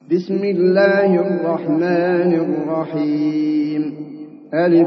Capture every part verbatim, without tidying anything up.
بسم الله الرحمن الرحيم. ألف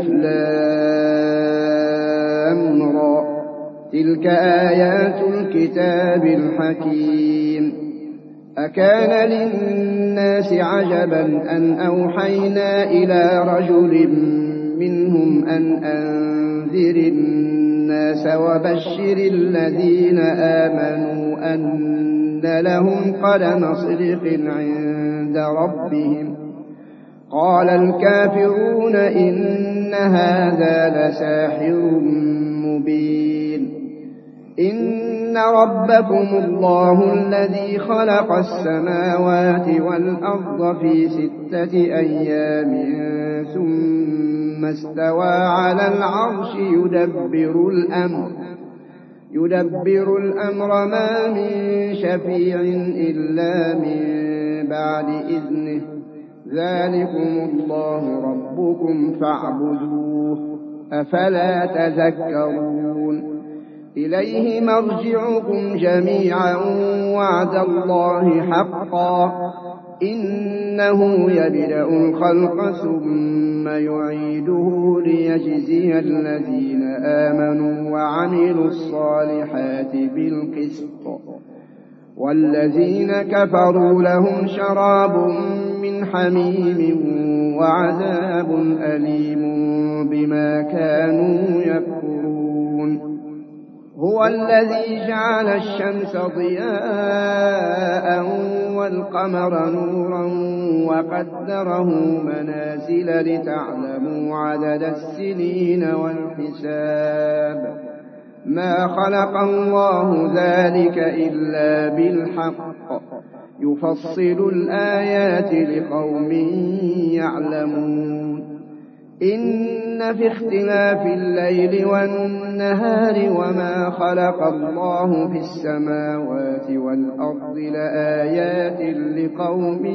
لام را، تلك آيات الكتاب الحكيم. أكان للناس عجبا أن أوحينا إلى رجل منهم أن أنذر الناس وبشر الذين آمنوا أن لهم قدم صدق عند ربهم. قال الكافرون إن هذا لساحر مبين. إن ربكم الله الذي خلق السماوات والأرض في ستة أيام ثم استوى على العرش يدبر الأمر يدبر الأمر ما من شفيع إلا من بعد إذنه. ذلكم الله ربكم فاعبدوه، أفلا تذكرون. إليه مرجعكم جميعا وعد الله حقا، إنه يبدأ الخلق ثم يعيده ليجزي الذين آمنوا وعملوا الصالحات بالقسط، والذين كفروا لهم شراب من حميم وعذاب أليم بما كانوا يكفرون. هو الذي جعل الشمس ضياء والقمر نورا وقدره منازل لتعلموا عدد السنين والحساب. ما خلق الله ذلك إلا بالحق، يفصل الآيات لقوم يعلمون. إن في اختلاف الليل والنهار وما خلق الله في السماوات والأرض لآيات لقوم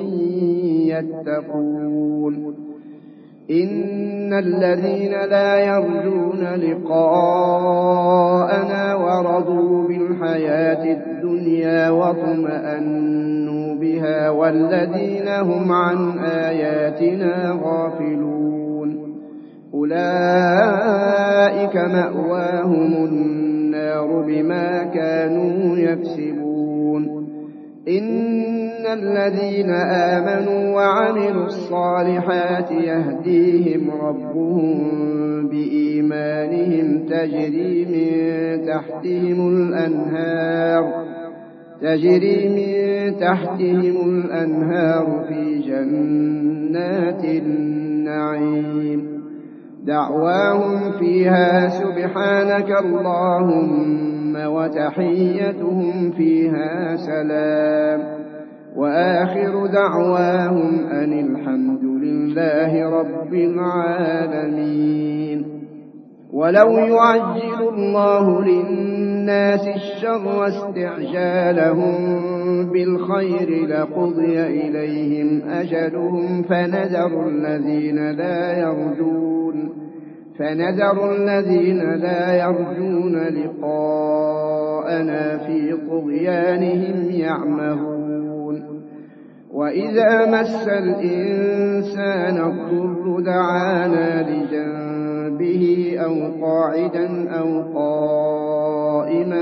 يتقون. إن الذين لا يرجون لقاءنا ورضوا بالحياة الدنيا واطمأنوا بها والذين هم عن آياتنا غافلون أولئك مأواهم النار بما كانوا يكسبون. إن الذين آمنوا وعملوا الصالحات يهديهم ربهم بإيمانهم تجري من تحتهم الأنهار تجري من تحتهم الأنهار في جنات النعيم. دعواهم فيها سبحانك اللهم وتحيتهم فيها سلام، وآخر دعواهم أن الحمد لله رب العالمين. ولو يعجل الله للناس الشر استعجالهم بالخير لقضي إليهم أجلهم فنذر الذين لا يرجون فنذر الذين لا يرجون لقاءنا في طغيانهم يعمهون. وإذا مس الإنسان الضر دعانا لجنبه أو قاعدا أو قائما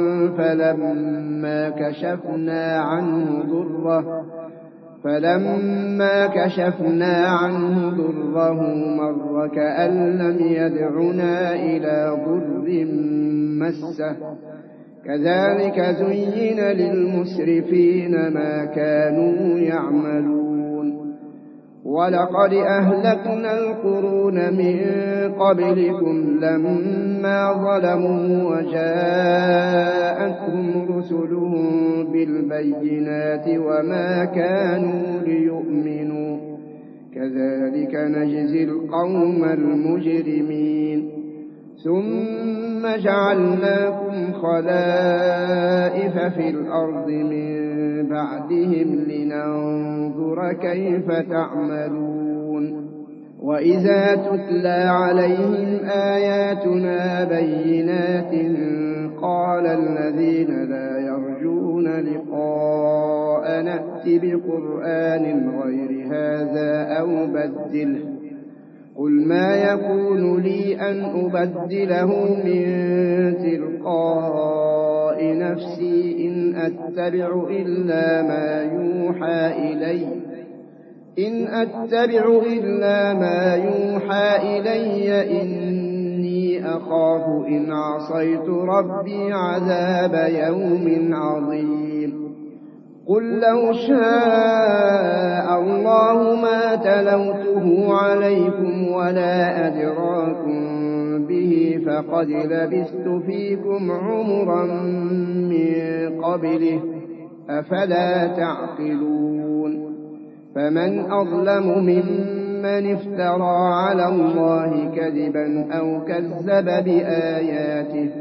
فلما كشفنا عنه ضره فلما كشفنا عنه ضره مر كأن لم يدعنا إلى ضر مسه. كذلك زين للمسرفين ما كانوا يعملون. ولقد أهلكنا القرون من قبلكم لما ظلموا وجاءتهم رسلهم بالبينات وما كانوا ليؤمنوا. كذلك نجزي القوم المجرمين. ثم جعلناكم خلائف في الأرض من بعدهم لننظر كيف تعملون. وإذا تتلى عليهم آياتنا بينات قال الذين لا يرجون يريدون لقاء نأت بقرآن غير هذا أو بدله قل ما يكون لي أن أبدله من تلقاء نفسي إن أتبع إلا ما يوحى إلي إن أتبع إلا ما يوحى إلي إني أخاف إن عصيت ربي عذاب يوم عظيم قل لو شاء الله ما تلوته عليكم ولا أدراكم به فقد لبثت فيكم عمرا من قبله أفلا تعقلون فمن أظلم ممن افترى على الله كذبا أو كذب بآياته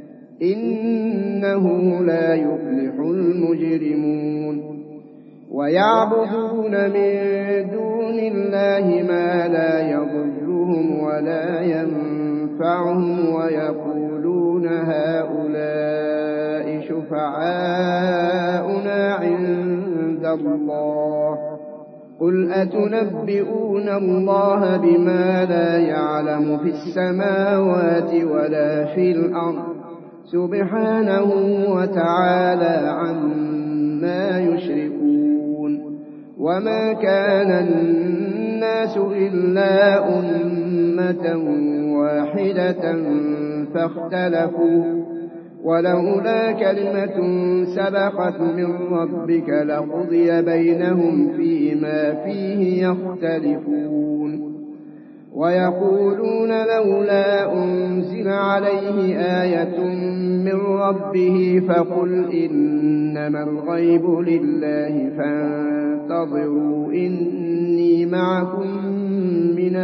إنه لا يفلح المجرمون ويعبدون من دون الله ما لا يضرهم ولا ينفعهم ويقولون هؤلاء شفعاؤنا عند الله قل أتنبئون الله بما لا يعلم في السماوات ولا في الأرض سبحانه وتعالى عما يشركون وما كان الناس إلا أمة واحدة فاختلفوا ولولا كلمة سبقت من ربك لقضي بينهم فيما فيه يختلفون ويقولون لولا أنزل عليه آية من ربه فقل إنما الغيب لله فانتظروا إني معكم من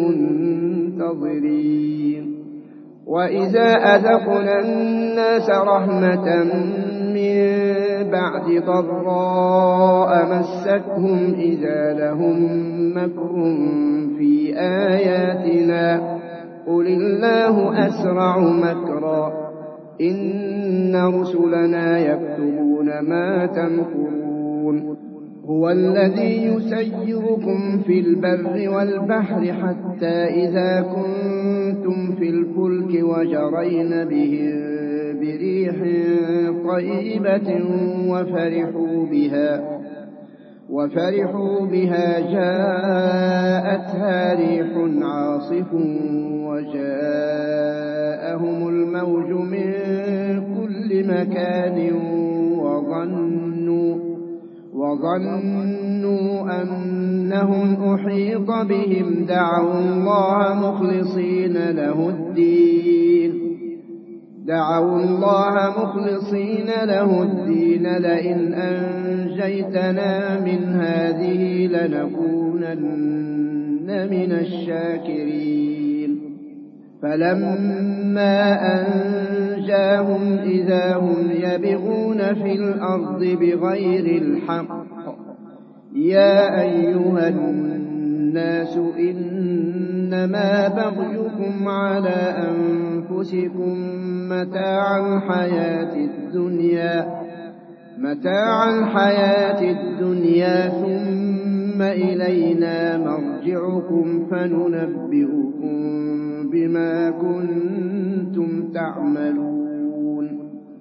المنتظرين وإذا أذقنا الناس رحمة من بعد ضراء مستهم إذا لهم مكر في آياتنا قل الله أسرع مكرا إن رسلنا يكتبون ما تمكرون هو الذي يسيركم في البر والبحر حتى إذا كنتم في الفلك وجرين بهم بريح طيبة وفرحوا بها وفرحوا بها جاءتها ريح عاصف وجاءهم الموج من كل مكان وظنوا وظنوا أنهم أحيط بهم دعوا الله مخلصين له الدين دعوا الله مخلصين له الدين لئن أنجيتنا من هذه لنكونن من الشاكرين فلما أنجاهم إذا هم يبغون في الأرض بغير الحق يا أيها الناس إنما بغيكم على أنفسكم متاع الحياة الدنيا متاع الحياة الدنيا ثم إلينا مرجعكم فننبئكم بما كنتم تعملون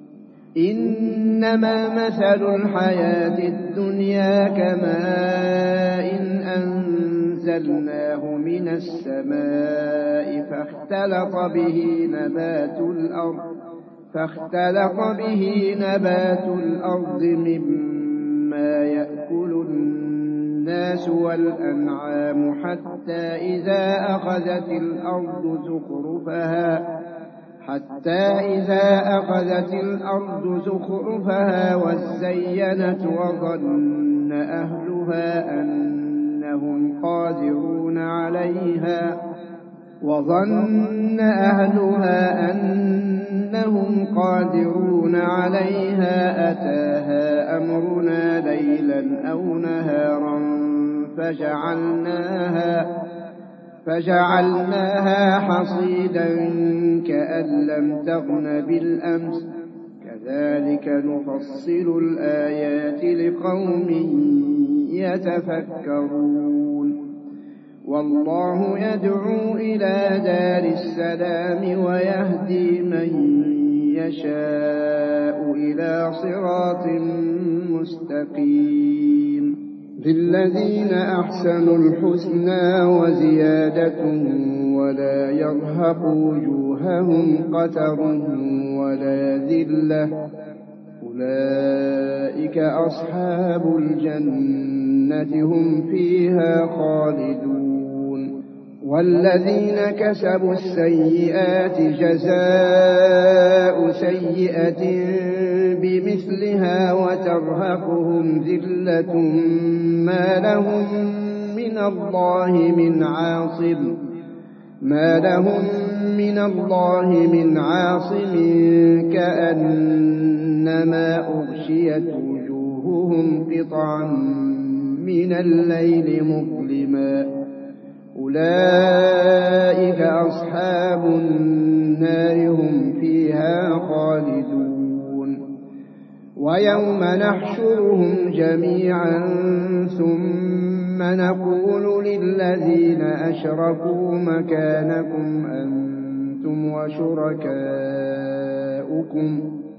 إنما مثل الحياة الدنيا كماء أنزلناه من السماء فاختلط به نبات الأرض فاختلط به نبات الأرض مما يأكل الناس والأنعام حتى إذا أخذت الأرض زخرفها حتى إذا أخذت الأرض زخرفها وزينت وظن أهلها أنهم قادرون عليها وظن أهلها أنهم قادرون عليها أتاها أمرنا ليلا أو نهارا فجعلناها فجعلناها حصيدا كأن لم تغن بالأمس كذلك نفصل الآيات لقوم يتفكرون والله يدعو إلى دار السلام ويهدي من يشاء إلى صراط مستقيم للذين أحسنوا الحسنى وزيادة ولا يرهق وجوههم قتر ولا ذلة أولئك أصحاب الجنة هم فيها خالدون والذين كسبوا السيئات جزاء سيئة بمثلها وترهقهم ذلة ما لهم من الله من عاصم ما لهم من الله من عاصم كأنما أغشيت وجوههم قطعا من الليل مظلما أولئك أصحاب النار هم فيها خالدون ويوم نحشرهم جميعا ثم نقول للذين أشركوا مكانكم أنتم وشركاؤكم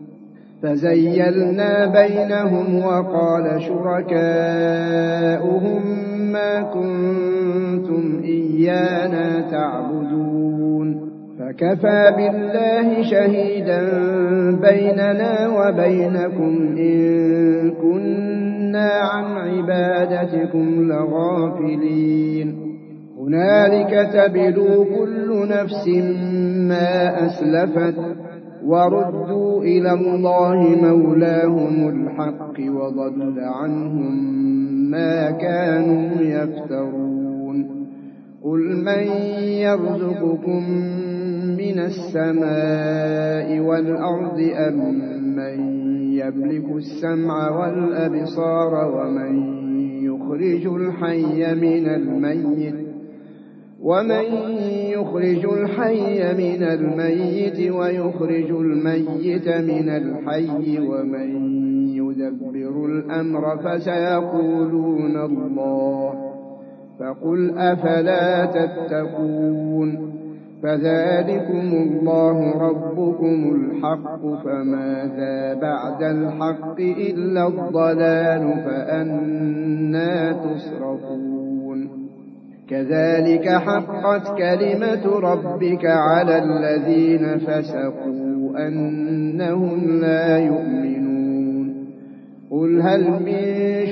فزيلنا بينهم وقال شركاؤهم ما كنتم إيانا تعبدون فكفى بالله شهيدا بيننا وبينكم إن كنا عن عبادتكم لغافلين هنالك تبلو كل نفس ما أسلفت وردوا إلى الله مولاهم الحق وضل عنهم ما كانوا يفترون قل من يرزقكم من السماء والأرض أم من يملك السمع والأبصار ومن يخرج الحي من الميت ومن يخرج الحي من الميت ويخرج الميت من الحي ومن يدبر الأمر فسيقولون الله فقل أفلا تتقون فذلكم الله ربكم الحق فماذا بعد الحق إلا الضلال فأنى تصرفون كذلك حقت كلمة ربك على الذين فسقوا أنهم لا يؤمنون قل هل من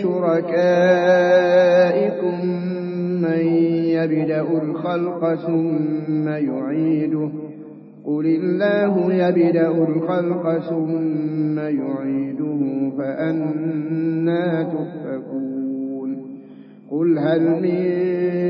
شركائكم من يبدأ الخلق ثم يعيده قل الله يبدأ الخلق ثم يعيده فأنى تؤفكون قل هل من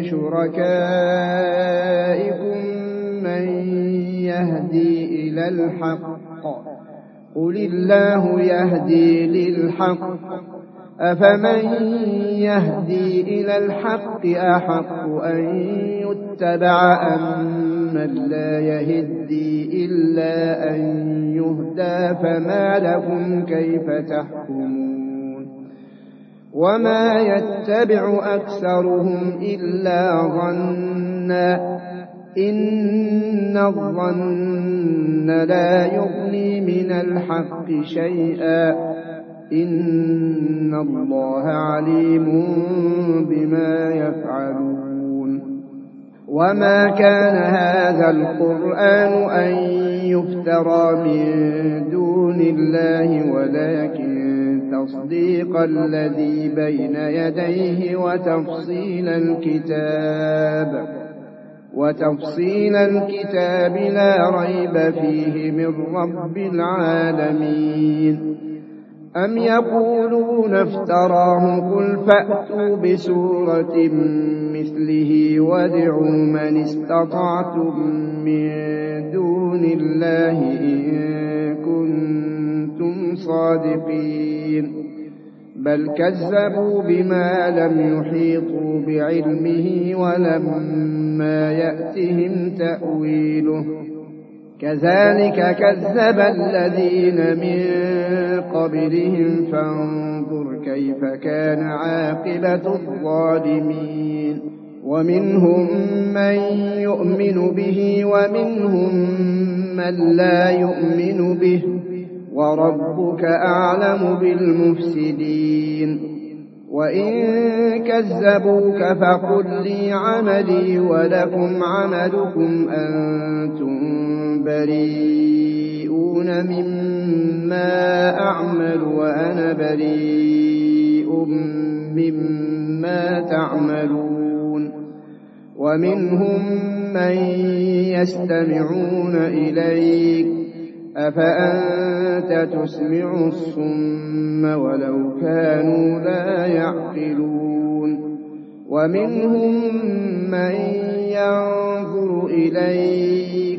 شركائكم من يهدي إلى الحق قل الله يهدي للحق أفمن يهدي إلى الحق أحق أن يتبع أم من لا يهدي إلا أن يهدى فما لكم كيف تحكمون وما يتبع أكثرهم إلا ظنا إن الظن لا يغني من الحق شيئا إن الله عليم بما يفعلون وما كان هذا القرآن أن يفترى من دون الله ولكن تصديق الذي بين يديه وتفصيل الكتاب وتفصيل الكتاب لا ريب فيه من رب العالمين أم يقولون افتراه قل فأتوا بسورة مثله وادعوا من استطعتم من دون الله إن كنتم صادقين بل كذبوا بما لم يحيطوا بعلمه ولما يأتهم تأويله كذلك كذب الذين من قبلهم فانظر كيف كان عاقبة الظالمين ومنهم من يؤمن به ومنهم من لا يؤمن به وربك أعلم بالمفسدين وإن كذبوك فقل لي عملي ولكم عملكم أنتم بريئون مما أعمل وأنا بريء مما تعملون ومنهم من يستمعون إليك أفأنت تسمع الصم ولو كانوا لا يعقلون ومنهم من ينظر إليك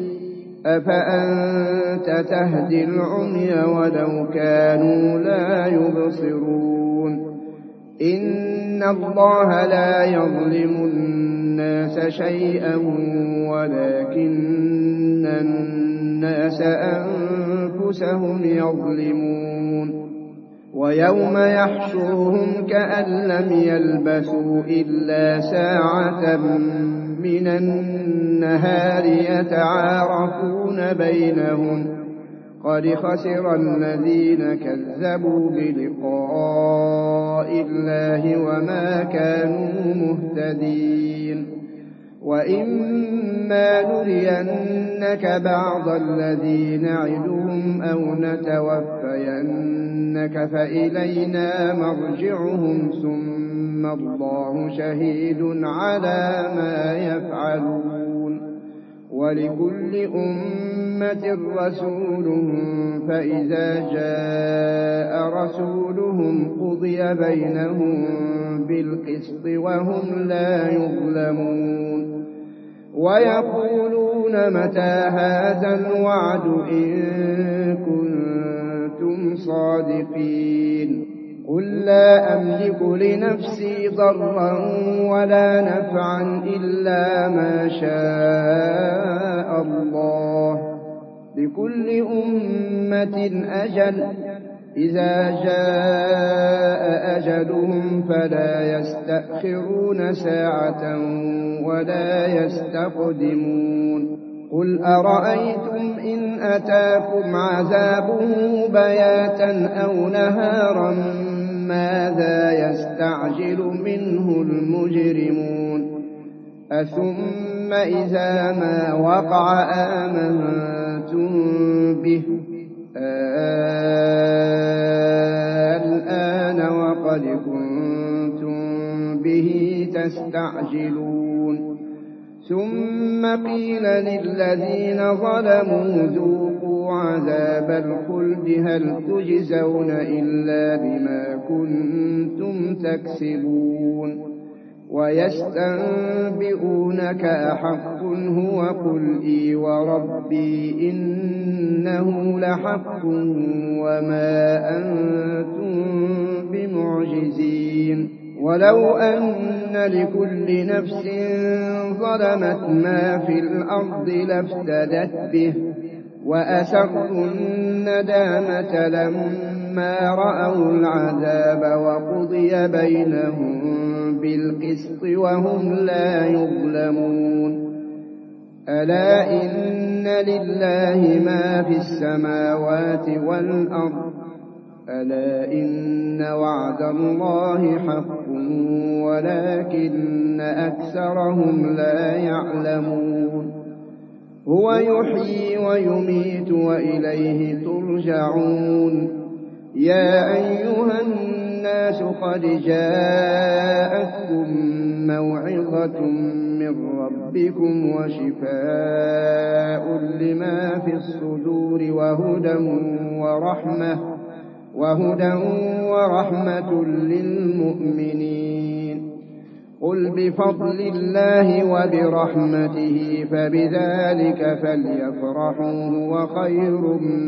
أفأنت تهدي العمي ولو كانوا لا يبصرون إن الله لا يظلم الناس شيئا ولكن الناس أنفسهم يظلمون ويوم يحشرهم كأن لم يلبثوا إلا ساعة من النهار يتعارفون بينهم قد خسر الذين كذبوا بلقاء الله وما كانوا مهتدين وإما نرينك بعض الذي نعدهم أو نتوفينك فإلينا مرجعهم ثم الله شهيد على ما يفعلون ولكل أمة رسول فإذا جاء رسولهم قضي بينهم بالقسط وهم لا يظلمون ويقولون متى هذا الوعد إن كنتم صادقين قل لا أملك لنفسي ضرا ولا نفعا إلا ما شاء الله لكل أمة أجل إذا جاء أجلهم فلا يستأخرون ساعة ولا يستقدمون قل أرأيتم إن أتاكم عذابه بياتا أو نهارا ماذا يستعجل منه المجرمون أثم إذا ما وقع آمنتم به الآن وقد كنتم به تستعجلون ثم قيل للذين ظلموا ذوقوا عذاب الخلد هل تجزون إلا بما كنتم تكسبون ويستنبئونك أحق هو قل إي وربي إنه لحق وما أنتم بمعجزين ولو أن لكل نفس ظلمت ما في الأرض لافتدت به وأسروا الندامة لما رأوا العذاب وقضي بينهم بالقسط وهم لا يظلمون ألا إن لله ما في السماوات والأرض ألا إن وعد الله حق ولكن أكثرهم لا يعلمون هو يحيي ويميت وإليه ترجعون يا أيها الناس قد جاءتكم موعظة من ربكم وشفاء لما في الصدور وهدى ورحمة وهدى ورحمة للمؤمنين قل بفضل الله وبرحمته فبذلك فليفرحوا هو خير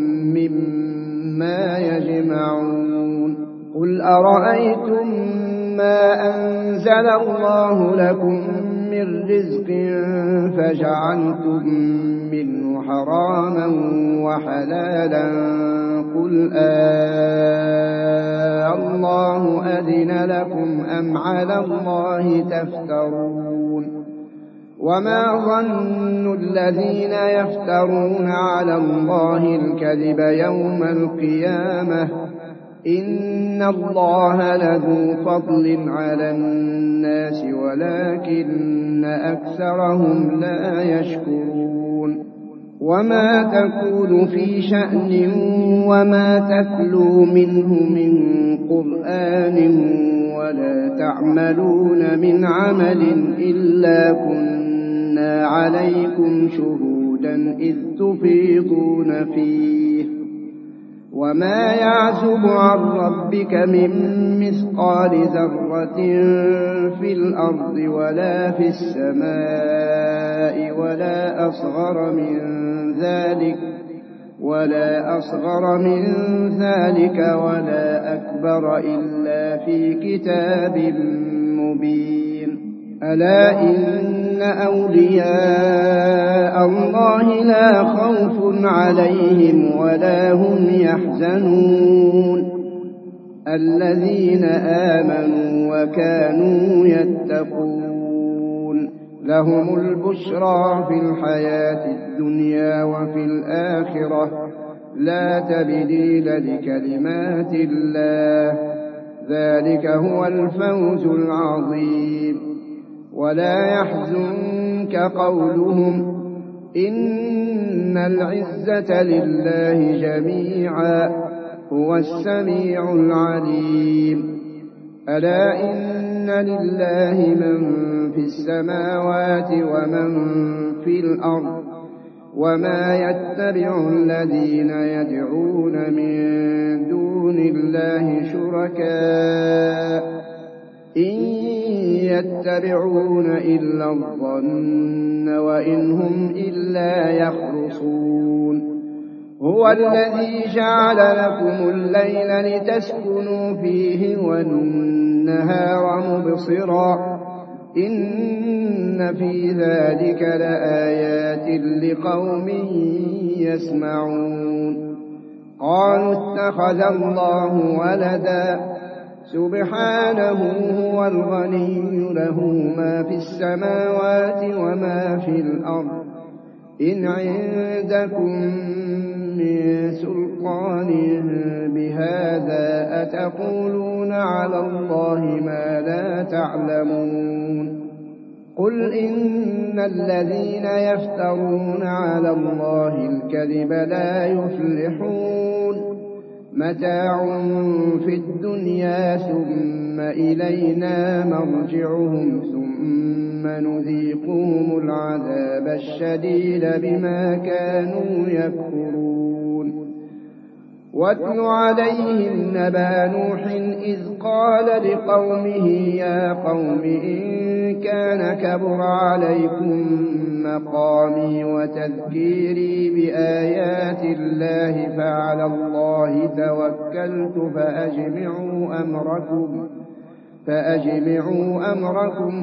مما يجمعون قل أرأيتم ما أنزل الله لكم من رزق فجعلتم منه حراما وحلالا قل آه الله أذن لكم أم على الله تفترون وما ظن الذين يفترون على الله الكذب يوم القيامة إن الله لذو فضل على الناس ولكن أكثرهم لا يشكرون وما تكون في شأن وما تتلو منه من قرآن ولا تعملون من عمل إلا كنا عليكم شهودا إذ تفيضون فيه وما يعزب عن ربك من مثقال ذرة في الأرض ولا في السماء ولا أصغر من ذلك ولا أصغر من ذلك ولا أكبر إلا في كتاب مبين ألا إن أولياء الله لا خوف عليهم ولا هم يحزنون الذين آمنوا وكانوا يتقون لهم البشرى في الحياة الدنيا وفي الآخرة لا تبديل لكلمات الله ذلك هو الفوز العظيم ولا يحزنك قولهم إن العزة لله جميعا هو السميع العليم ألا إن لله من في السماوات ومن في الأرض وما يتبع الذين يدعون من دون الله شركاء إن يتبعون إلا الظن وإن هم إلا يخرصون هو الذي جعل لكم الليل لتسكنوا فيه والنهار مبصرا إن في ذلك لآيات لقوم يسمعون قالوا اتخذ الله ولدا سبحانه هو الغني له ما في السماوات وما في الأرض إن عندكم من سلطان بهذا أتقولون على الله ما لا تعلمون قل إن الذين يفترون على الله الكذب لا يفلحون متاع في الدنيا ثم إلينا مرجعهم ثم نذيقهم العذاب الشديد بما كانوا يكفرون واتل عليهم نبأ نوح إذ قال لقومه يا قوم إن كان كبر عليكم مقامي وتذكيري بآيات الله فعلى الله توكلت فأجمعوا أمركم فأجمعوا أمركم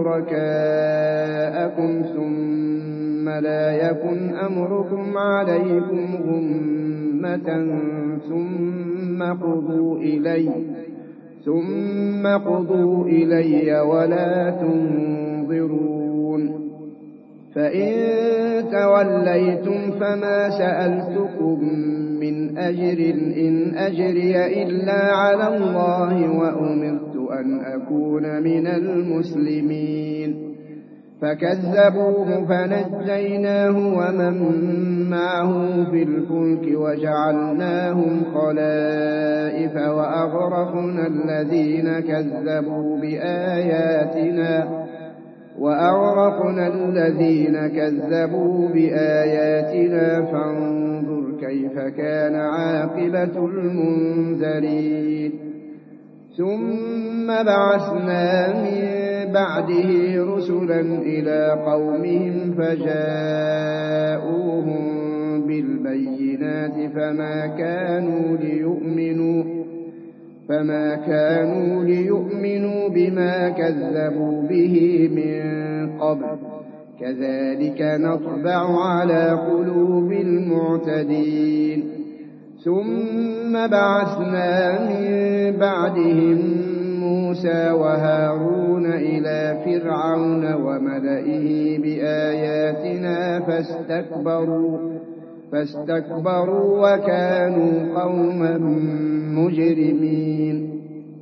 وشركاءكم ثم لا يكن أمركم عليكم غمة ثم قضوا إلي ثم قضوا إلي ولا تنظرون فإن توليتم فما سألتكم من أجر إن أجري إلا على الله وأمرت أن أكون من المسلمين فكذبوه فنجيناه ومن معه في الفلك وجعلناهم خلائف وأغرقنا الذين كذبوا بآياتنا وأغرقنا الذين كذبوا بآياتنا فانظر كيف كان عاقبة المنذرين ثم بعثنا من بعده رسلا إلى قومهم فجاءوهم بالبينات فما كانوا ليؤمنوا فما كانوا ليؤمنوا بما كذبوا به من قبل كذلك نطبع على قلوب المعتدين ثم بعثنا من بعدهم موسى وهارون إلى فرعون وملئه بآياتنا فاستكبروا فاستكبروا وكانوا قوما مجرمين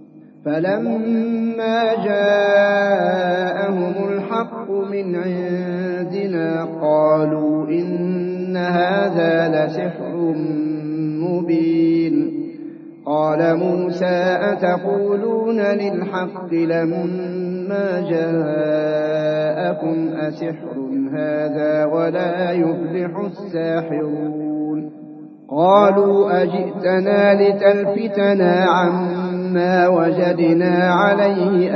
فلما جاءهم الحق من عندنا قالوا إن هذا لسحر مبين قال موسى أتقولون للحق لما جاءكم أسحر هذا ولا يفلح الساحرون قالوا أجئتنا لتلفتنا عما وجدنا عليه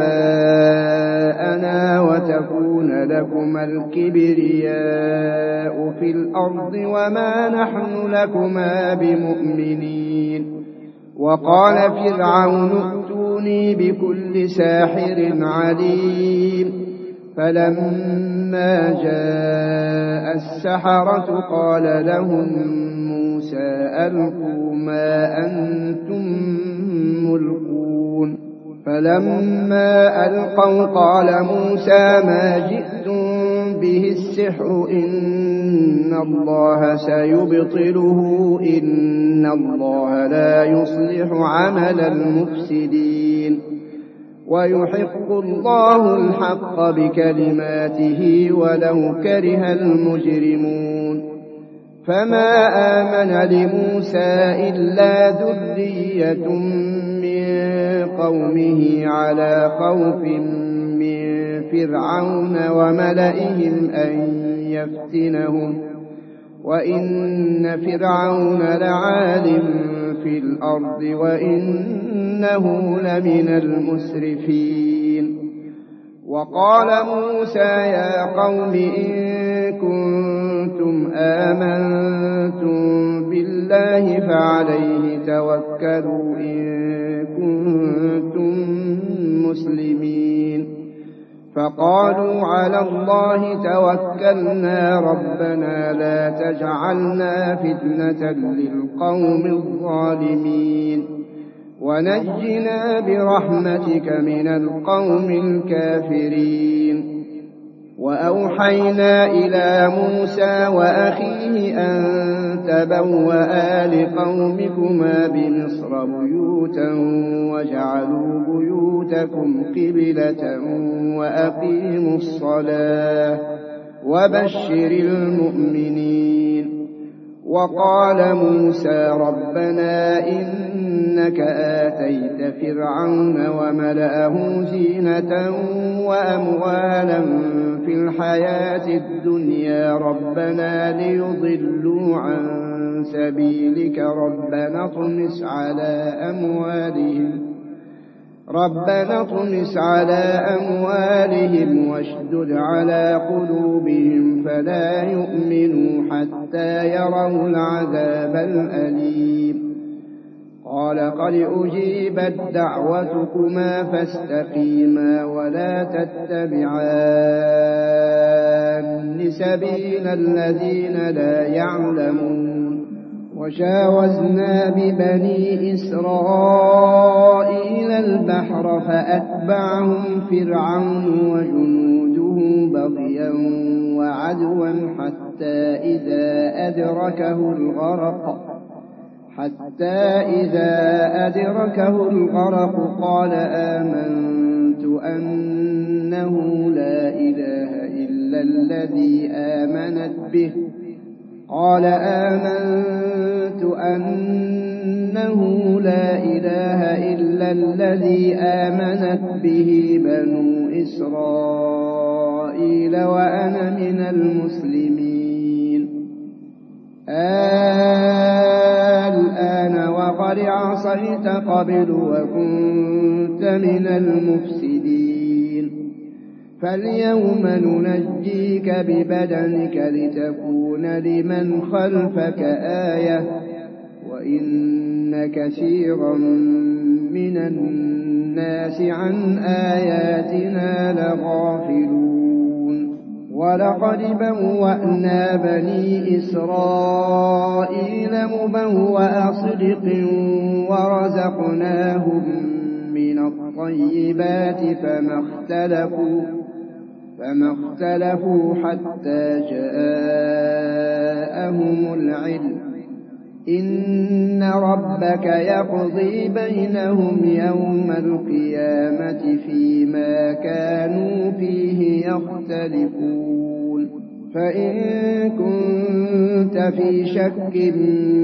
آباءنا وتكون لكما الكبرياء في الأرض وما نحن لكما بمؤمنين وقال فرعون ائتوني بكل ساحر عليم فلما جاء السحرة قال لهم موسى ألقوا ما أنتم ملقون فلما ألقوا قال موسى ما جئتم به السحر إن الله سيبطله إن الله لا يصلح عمل المفسدين ويحق الله الحق بكلماته ولو كره المجرمون فما آمن لموسى إلا ذرية من قومه على خوف من فرعون وملئهم أن يفتنهم وإن فرعون لعال في الأرض وإنه لمن المسرفين وقال موسى يا قوم إن كنتم آمنتم بالله فعليه توكلوا إن كنتم مسلمين فقالوا على الله توكلنا ربنا لا تجعلنا فتنة للقوم الظالمين ونجنا برحمتك من القوم الكافرين وأوحينا إلى موسى وأخيه أن تبوأ لقومكما بمصر بيوتا وجعلوا بيوتكم قبلة وأقيموا الصلاة وبشر المؤمنين وقال موسى ربنا إنك آتيت فرعون وملأه زينة وأموالا في الحياة الدنيا ربنا ليضلوا عن سبيلك ربنا اطمس على أموالهم ربنا اطمس على أموالهم واشدد على قلوبهم فلا يؤمنوا حتى يروا العذاب الأليم قال قد أجيبت دعوتكما فاستقيما ولا تتبعان سبيل الذين لا يعلمون وجاوزنا ببني إسرائيل البحر فأتبعهم فرعون وجنوده بغيا وعدوا حتى إذا أدركه الغرق حتى إذا أدركه الغرق قال آمنت أنه لا إله إلا الذي آمنت به قال آمنت أنه لا إله إلا الذي آمنت به بنو إسرائيل وأنا من المسلمين الآن وقد عصيت قبل وكنت من المفسدين فاليوم ننجيك ببدنك لتكون لمن خلفك آية وإن كثيرا من الناس عن آياتنا لغافلون ولقد بوأنا بني إسرائيل مبوأ صدق ورزقناهم من الطيبات فما اختلفوا فما اختلفوا حتى جاءهم العلم إن ربك يقضي بينهم يوم القيامة فيما كانوا فيه يختلفون فإن كنت في شك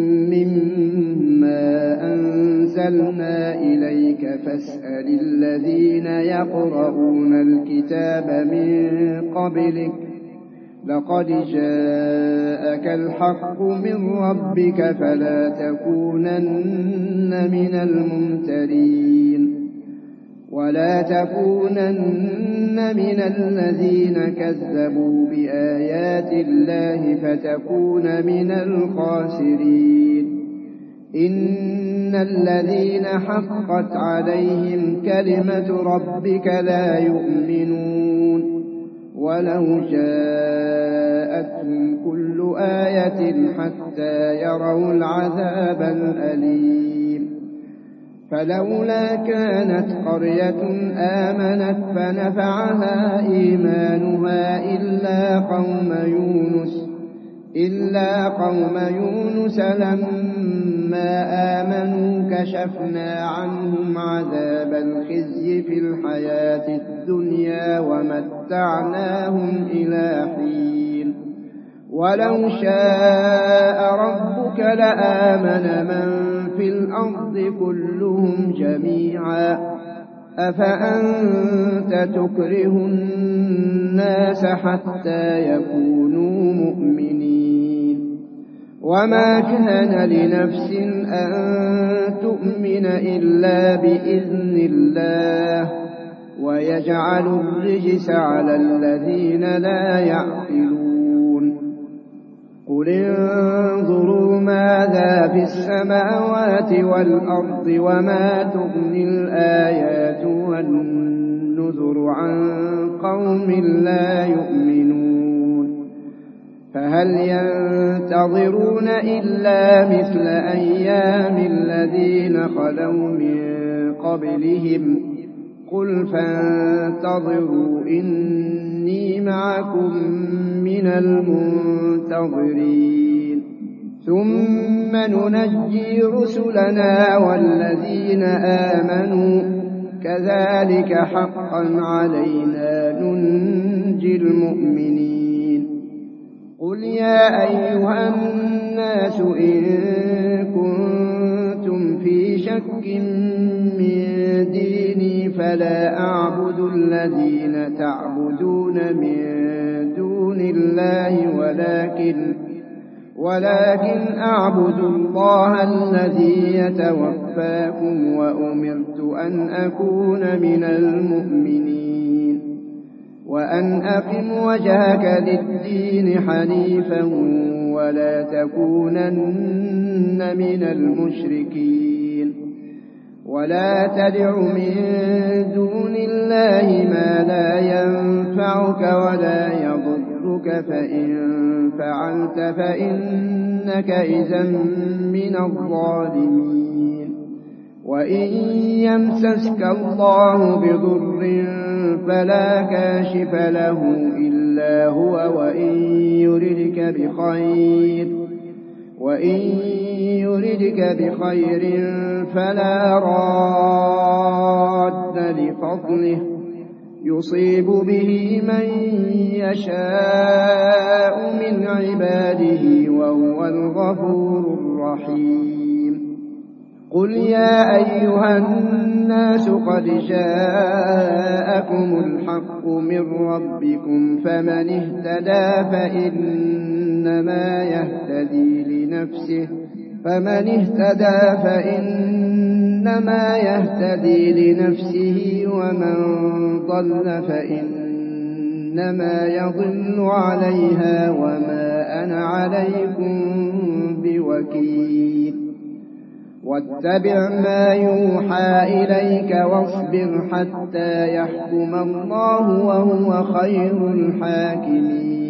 مما أنزلنا إليك فاسأل الذين يقرؤون الكتاب من قبلك لقد جاءك الحق من ربك فلا تكونن من الممترين ولا تكونن من الذين كذبوا بآيات الله فتكون من الخاسرين إن الذين حقت عليهم كلمة ربك لا يؤمنون ولو جاءتهم كل آية حتى يروا العذاب الأليم فلولا كانت قرية آمنت فنفعها إيمانها إلا قوم يونس إلا قوم يونس لما آمنوا كشفنا عنهم عذاب الخزي في الحياة الدنيا ومتعناهم إلى حين ولو شاء ربك لآمن من في الأرض كلهم جميعا أفأنت تكره الناس حتى يكونوا مؤمنين وما كان لنفس أن تؤمن إلا بإذن الله ويجعل الرجس على الذين لا يعقلون قل انظروا ماذا في السماوات والأرض وما تغني الآيات والنذر عن قوم لا يؤمنون فهل ينتظرون إلا مثل أيام الذين خلوا من قبلهم قل فانتظروا إني معكم من المنتظرين ثم ننجي رسلنا والذين آمنوا كذلك حقا علينا ننجي المؤمنين قل يا أيها الناس إن كنتم في شك من ديني فلا أعبد الذين تعبدون من دون الله ولكن ولكن أعبد الله الذي يتوفاكم وأمرت أن أكون من المؤمنين وأن أقم وجهك للدين حنيفا ولا تكونن من المشركين ولا تدع من دون الله ما لا ينفعك ولا يضرك فإن فعلت فإنك إذا من الظالمين وإن يمسسك الله بضر فلا كاشف له إلا هو وإن يردك بخير وإن يردك بخير فلا راد لفضله يصيب به من يشاء من عباده وهو الغفور الرحيم قل يا أيها الناس قد جاءكم الحق من ربكم فمن اهتدى فإنما يهتدي لنفسه فمن اهتدى فإنما يهتدي لنفسه ومن ضل فإنما يضل عليها وما أنا عليكم بوكيل واتبع ما يوحى إليك واصبر حتى يحكم الله وهو خير الحاكمين.